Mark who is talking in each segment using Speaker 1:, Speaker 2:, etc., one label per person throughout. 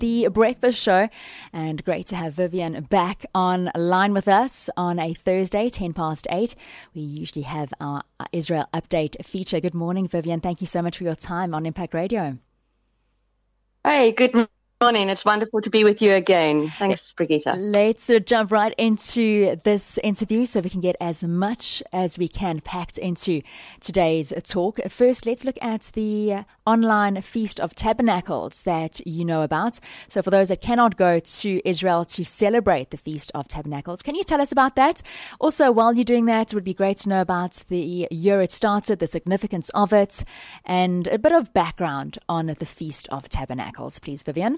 Speaker 1: The Breakfast Show, and great to have Vivian back online with us on a Thursday, 8:10. We usually have our Israel update feature. Good morning, Vivian. Thank you so much for your time on Impact Radio.
Speaker 2: Hey, good morning. It's wonderful to be with you again. Thanks, Brigitte.
Speaker 1: Let's jump right into this interview so we can get as much as we can packed into today's talk. First, let's look at the online Feast of Tabernacles that you know about. So for those that cannot go to Israel to celebrate the Feast of Tabernacles, can you tell us about that? Also, while you're doing that, it would be great to know about the year it started, the significance of it, and a bit of background on the Feast of Tabernacles. Please, Vivian.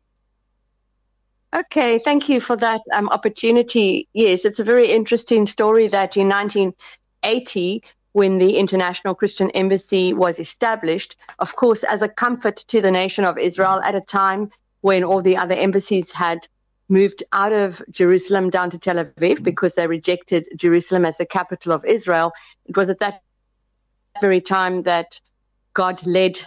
Speaker 2: Okay, thank you for that opportunity. Yes, it's a very interesting story that in 1980, when the International Christian Embassy was established, of course, as a comfort to the nation of Israel at a time when all the other embassies had moved out of Jerusalem down to Tel Aviv because they rejected Jerusalem as the capital of Israel. It was at that very time that God led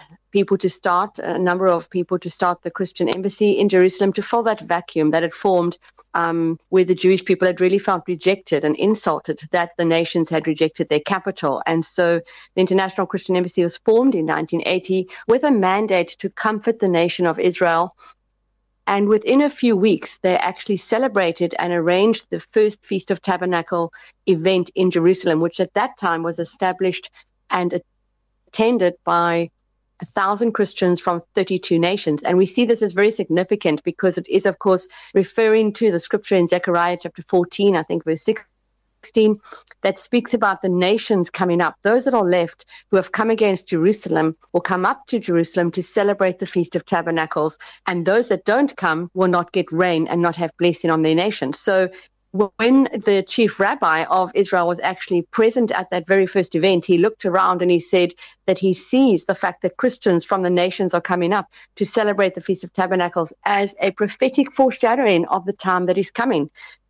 Speaker 2: a number of people to start the Christian embassy in Jerusalem to fill that vacuum that had formed where the Jewish people had really felt rejected and insulted that the nations had rejected their capital. And so the International Christian Embassy was formed in 1980 with a mandate to comfort the nation of Israel. And within a few weeks, they actually celebrated and arranged the first Feast of Tabernacle event in Jerusalem, which at that time was established and attended by 1,000 Christians from 32 nations. And we see this as very significant because it is, of course, referring to the scripture in Zechariah chapter 14, I think verse 16, that speaks about the nations coming up. Those that are left who have come against Jerusalem will come up to Jerusalem to celebrate the Feast of Tabernacles. And those that don't come will not get rain and not have blessing on their nation. So when the chief rabbi of Israel was actually present at that very first event, he looked around and he said that he sees the fact that Christians from the nations are coming up to celebrate the Feast of Tabernacles as a prophetic foreshadowing of the time that is coming.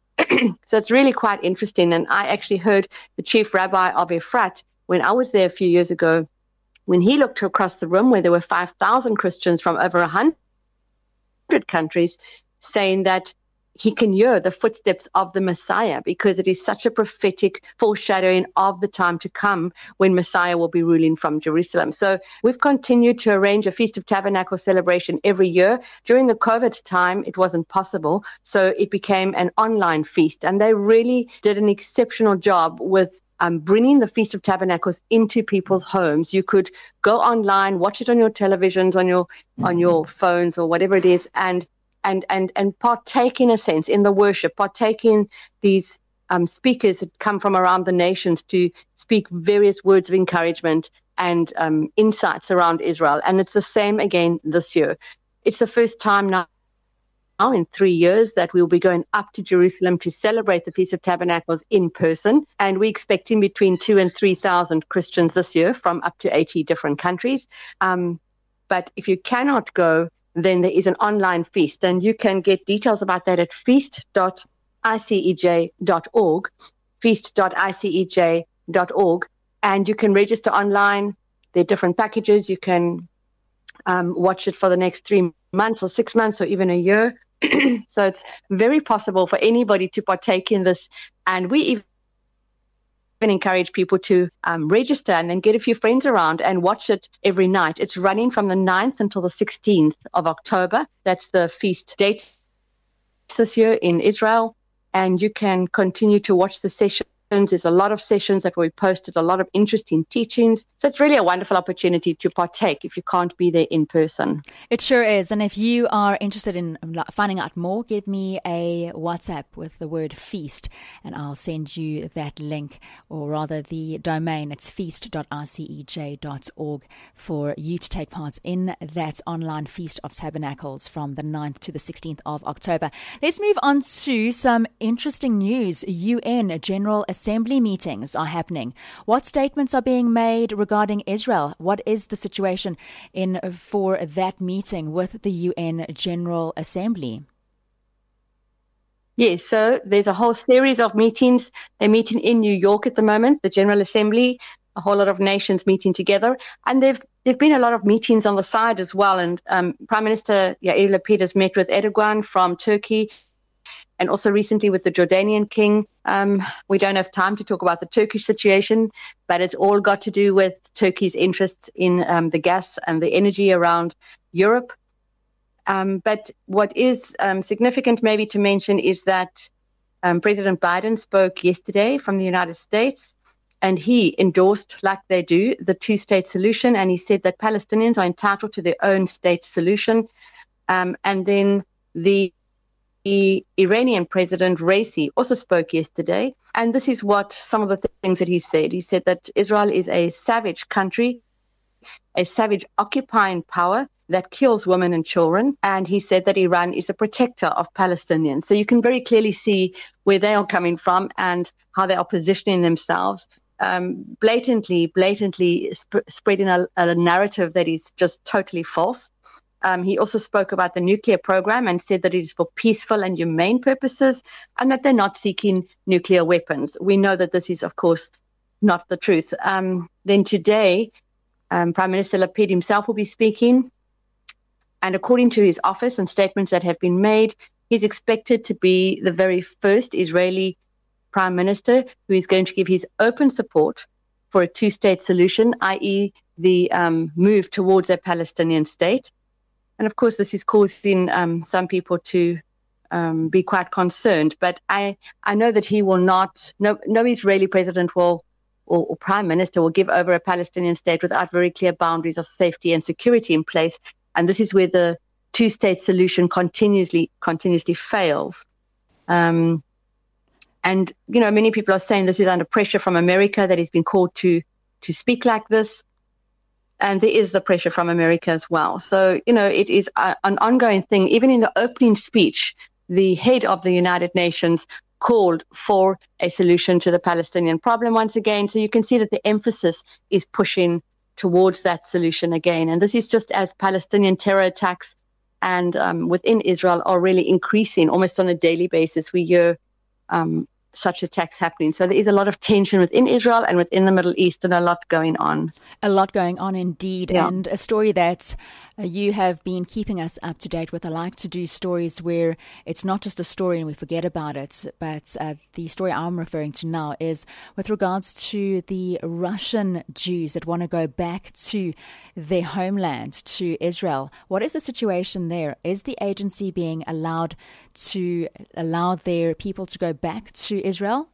Speaker 2: So it's really quite interesting. And I actually heard the chief rabbi of Efrat when I was there a few years ago, when he looked across the room where there were 5,000 Christians from over 100 countries, saying that he can hear the footsteps of the Messiah because it is such a prophetic foreshadowing of the time to come when Messiah will be ruling from Jerusalem. So we've continued to arrange a Feast of Tabernacle celebration every year. During the COVID time, it wasn't possible, so it became an online feast. And they really did an exceptional job with bringing the Feast of Tabernacles into people's homes. You could go online, watch it on your televisions, on your phones or whatever it is, and partake in a sense in the worship, partake in these speakers that come from around the nations to speak various words of encouragement and insights around Israel. And it's the same again this year. It's the first time now in 3 years that we'll be going up to Jerusalem to celebrate the Feast of Tabernacles in person. And we're expecting between 2,000 and 3,000 Christians this year from up to 80 different countries. But if you cannot go, then there is an online feast, and you can get details about that at feast.icej.org, feast.icej.org, and you can register online. There are different packages. You can watch it for the next 3 months or 6 months or even a year. So it's very possible for anybody to partake in this, and we even encourage people to register and then get a few friends around and watch it every night. It's running from the 9th until the 16th of October. That's the feast date this year in Israel. And you can continue to watch the sessions. There's a lot of sessions that we posted, a lot of interesting teachings. So it's really a wonderful opportunity to partake if you can't be there in person.
Speaker 1: It sure is. And if you are interested in finding out more, give me a WhatsApp with the word feast and I'll send you that link, or rather the domain. It's feast.icej.org for you to take part in that online Feast of Tabernacles from the 9th to the 16th of October. Let's move on to some interesting news. UN General Assembly meetings are happening. What statements are being made regarding Israel? What is the situation for that meeting with the UN General Assembly?
Speaker 2: Yes, so there's a whole series of meetings. They're meeting in New York at the moment, the General Assembly. a whole lot of nations meeting together. And there've been a lot of meetings on the side as well. And Prime Minister Yair Lapid has met with Erdogan from Turkey, and also recently with the Jordanian king. We don't have time to talk about the Turkish situation, but it's all got to do with Turkey's interests in the gas and the energy around Europe. But what is significant maybe to mention is that President Biden spoke yesterday from the United States, and he endorsed, like they do, the two-state solution, and he said that Palestinians are entitled to their own state solution. And then the Iranian President Raisi also spoke yesterday, and this is what some of the things that he said. He said that Israel is a savage country, a savage occupying power that kills women and children, and he said that Iran is a protector of Palestinians. So you can very clearly see where they are coming from and how they are positioning themselves, blatantly spreading a narrative that is just totally false. He also spoke about the nuclear program and said that it is for peaceful and humane purposes and that they're not seeking nuclear weapons. We know that this is, of course, not the truth. Then today, Prime Minister Lapid himself will be speaking. And according to his office and statements that have been made, he's expected to be the very first Israeli Prime Minister who is going to give his open support for a two-state solution, i.e. the move towards a Palestinian state. And of course, this is causing some people to be quite concerned. But I know that he will not, no Israeli president will, or prime minister will give over a Palestinian state without very clear boundaries of safety and security in place. And this is where the two-state solution continuously fails. And, you know, many people are saying this is under pressure from America, that he's been called to speak like this. And there is the pressure from America as well. So, you know, it is an ongoing thing. Even in the opening speech, the head of the United Nations called for a solution to the Palestinian problem once again. So you can see that the emphasis is pushing towards that solution again. And this is just as Palestinian terror attacks and within Israel are really increasing almost on a daily basis. We hear such attacks happening. So there is a lot of tension within Israel and within the Middle East, and a lot going on.
Speaker 1: A lot going on indeed.
Speaker 2: Yeah.
Speaker 1: And a story that you have been keeping us up to date with. I like to do stories where it's not just a story and we forget about it, but the story I'm referring to now is with regards to the Russian Jews that want to go back to their homeland, to Israel. What is the situation there? Is the agency being allowed to allow their people to go back to Israel?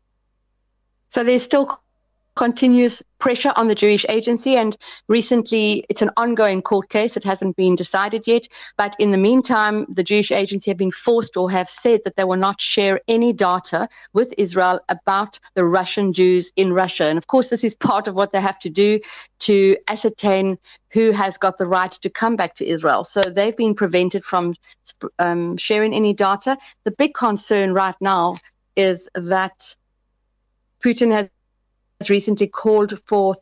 Speaker 2: So there's still continuous pressure on the Jewish agency, and recently it's an ongoing court case. It hasn't been decided yet, but in the meantime, the Jewish agency have been forced or have said that they will not share any data with Israel about the Russian Jews in Russia. And of course, this is part of what they have to do to ascertain who has got the right to come back to Israel. So they've been prevented from sharing any data. The big concern right now is that Putin has recently called for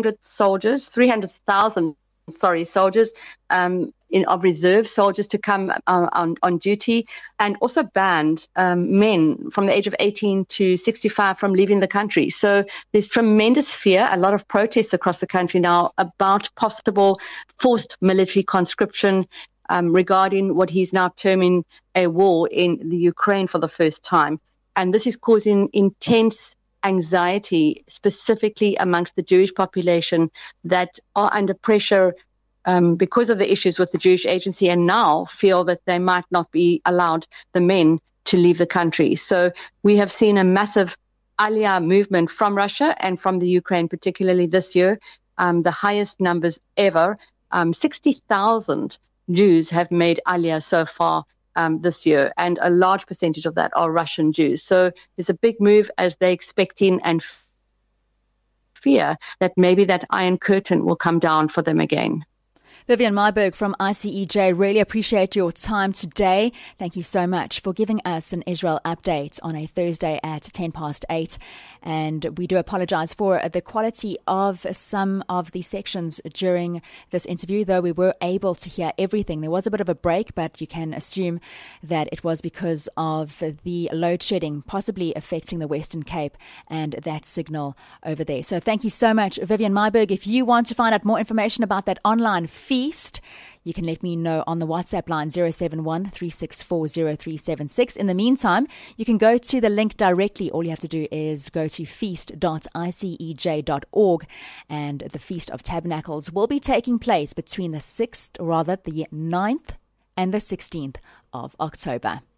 Speaker 2: 300,000 soldiers of reserve soldiers to come on duty, and also banned men from the age of 18 to 65 from leaving the country. So there's tremendous fear, a lot of protests across the country now about possible forced military conscription regarding what he's now terming a war in the Ukraine for the first time. And this is causing intense anxiety, specifically amongst the Jewish population that are under pressure because of the issues with the Jewish agency, and now feel that they might not be allowed, the men, to leave the country. So we have seen a massive Aliyah movement from Russia and from the Ukraine, particularly this year, the highest numbers ever. 60,000 Jews have made Aliyah so far this year, and a large percentage of that are Russian Jews. So there's a big move as they're expecting and fear that maybe that Iron Curtain will come down for them again.
Speaker 1: Vivian Myburgh from ICEJ, really appreciate your time today. Thank you so much for giving us an Israel update on a Thursday at 8:10. And we do apologize for the quality of some of the sections during this interview, though we were able to hear everything. There was a bit of a break, but you can assume that it was because of the load shedding possibly affecting the Western Cape and that signal over there. So thank you so much, Vivian Myburgh. If you want to find out more information about that online feast, you can let me know on the WhatsApp line 071 364 0376. In the meantime, you can go to the link directly. All you have to do is go to feast.icej.org, and the Feast of Tabernacles will be taking place between the 9th and the 16th of October.